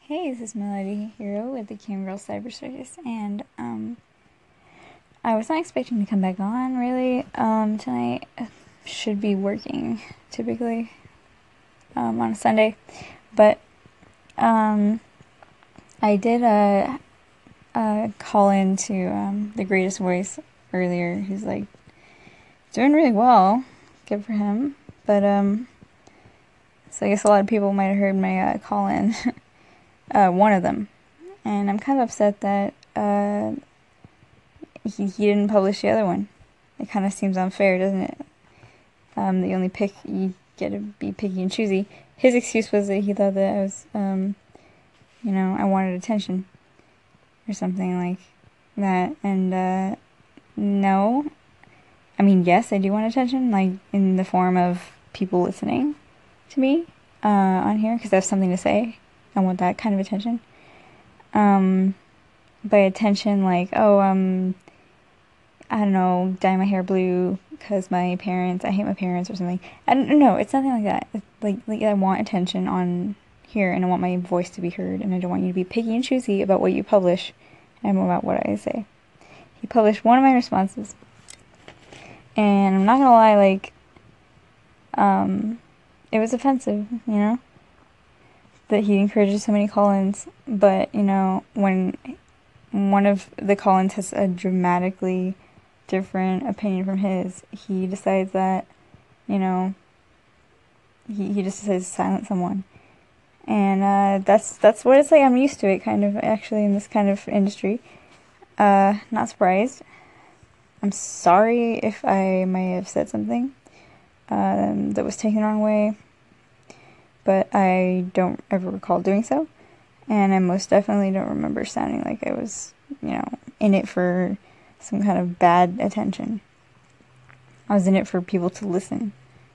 Hey, this is Melody Hero with the Cam Girl Cyber Circus, and I was not expecting to come back on really tonight. Should be working typically on a Sunday, but I did call into The Greatest Voice earlier. He's like doing really well, good for him. But so I guess a lot of people might have heard my call in. One of them, and I'm kind of upset that he didn't publish the other one. It kind of seems unfair, doesn't it? That you get to be picky and choosy. His excuse was that he thought that I was, I wanted attention or something like that. And no, I mean, yes, I do want attention, like in the form of people listening to me on here because I have something to say. I want that kind of attention. By attention, like, I don't know, dye my hair blue because I hate my parents or something. I don't know, it's nothing like that. It's like I want attention on here and I want my voice to be heard and I don't want you to be picky and choosy about what you publish and about what I say. He published one of my responses and I'm not gonna lie, like, it was offensive, that he encourages so many call-ins, but, when one of the call-ins has a dramatically different opinion from his, he decides that, he just decides to silence someone. And that's what it's like. I'm used to it, kind of, actually, in this kind of industry. Not surprised. I'm sorry if I may have said something that was taken the wrong way, but I don't ever recall doing so. And I most definitely don't remember sounding like I was, in it for some kind of bad attention. I was in it for people to listen.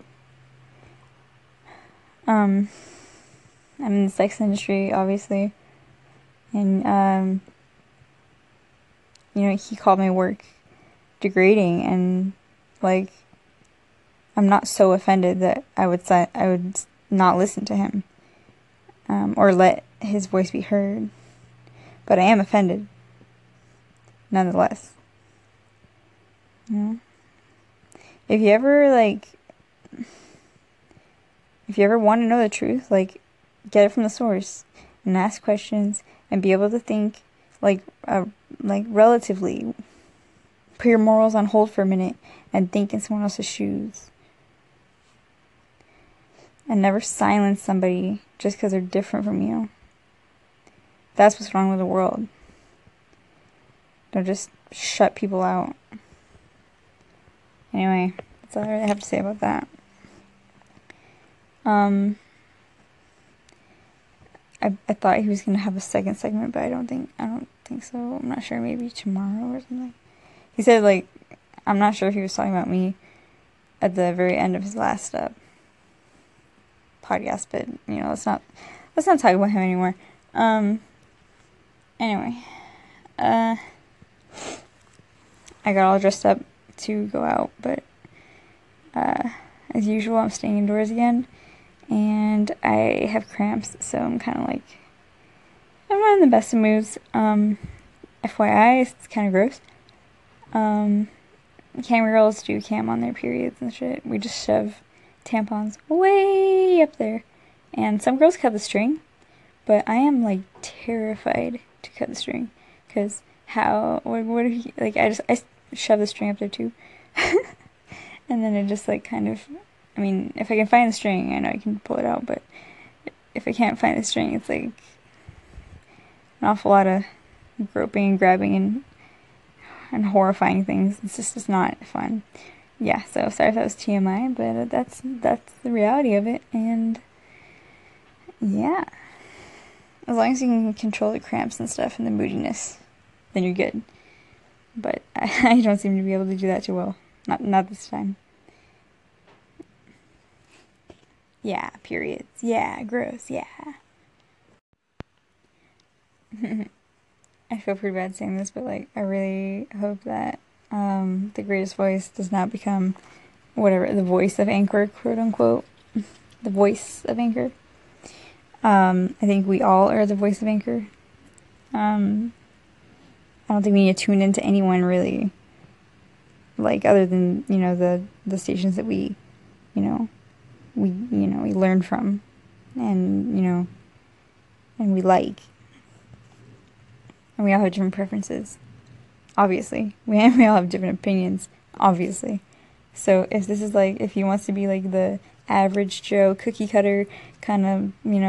I'm in the sex industry, obviously. And, he called my work degrading and, like, I'm not so offended that I would not listen to him. Or let his voice be heard. But I am offended. Nonetheless. If you ever want to know the truth, like, get it from the source and ask questions and be able to think, relatively. Put your morals on hold for a minute and think in someone else's shoes. And never silence somebody just because they're different from you. That's what's wrong with the world. Don't just shut people out. Anyway, that's all I really have to say about that. I thought he was gonna have a second segment, but I don't think so. I'm not sure. Maybe tomorrow or something. He said, like, I'm not sure if he was talking about me at the very end of his last podcast, but let's not talk about him anymore. Anyway, I got all dressed up to go out, but as usual, I'm staying indoors again, and I have cramps, so I'm kind of like, I'm not in the best of moods. FYI, it's kind of gross. Cam girls do cam on their periods and shit. We just shove tampons way up there, and some girls cut the string, but I am like terrified to cut the string because what if you, like, I shove the string up there too. And then it just like kind of, I mean, if I can find the string, I know I can pull it out, but if I can't find the string, it's like an awful lot of groping and grabbing and horrifying things. It's not fun. Yeah, so sorry if that was TMI, but that's the reality of it, and yeah. As long as you can control the cramps and stuff and the moodiness, then you're good. But I don't seem to be able to do that too well. Not this time. Yeah, periods. Yeah, gross, yeah. I feel pretty bad saying this, but, like, I really hope that The Greatest Voice does not become whatever, the voice of Anchor, quote unquote. The voice of Anchor. I think we all are the voice of Anchor. I don't think we need to tune into anyone really, like other than the stations that we learn from, and and we like, and we all have different preferences. Obviously, we all have different opinions. Obviously, so if this is like, if he wants to be like the average Joe cookie cutter kind of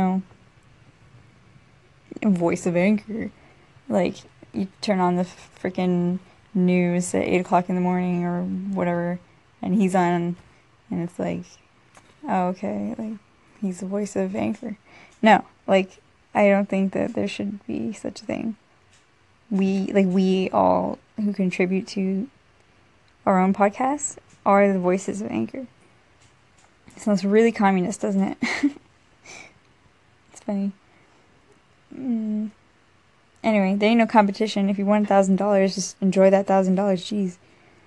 voice of Anchor, like you turn on the freaking news at 8 o'clock in the morning or whatever, and he's on, and it's like, oh, okay, like he's the voice of Anchor. No, like I don't think that there should be such a thing. We all who contribute to our own podcasts are the voices of Anchor. It sounds really communist, doesn't it? It's funny. Anyway, there ain't no competition. If you won $1,000, just enjoy that $1,000. Jeez.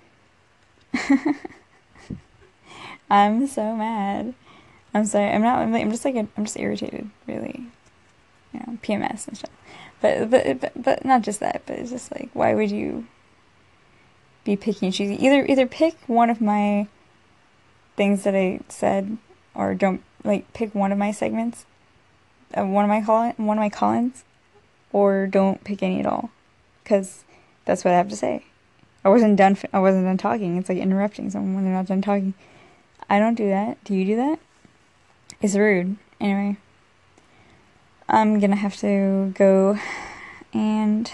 I'm so mad. I'm sorry. I'm not. I'm just like I'm just irritated. Really, PMS and stuff. But not just that. But it's just like, why would you be picky and choosy? Either pick one of my things that I said, or don't like pick one of my segments, one of my call-ins, or don't pick any at all, because that's what I have to say. I wasn't done talking. It's like interrupting someone when they're not done talking. I don't do that. Do you do that? It's rude. Anyway, I'm gonna have to go and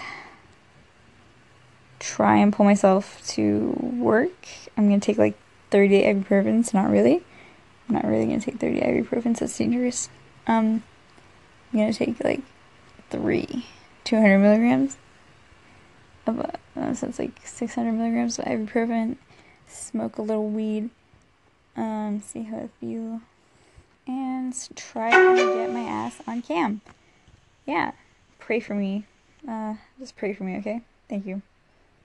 try and pull myself to work. I'm gonna take like 30 ibuprofens. Not really. I'm not really gonna take 30 ibuprofens. That's dangerous. I'm gonna take like 200 milligrams of so it's like 600 milligrams of ibuprofen. Smoke a little weed. See how I feel, and try to get my ass on cam. Yeah, pray for me. Just pray for me, okay? Thank you.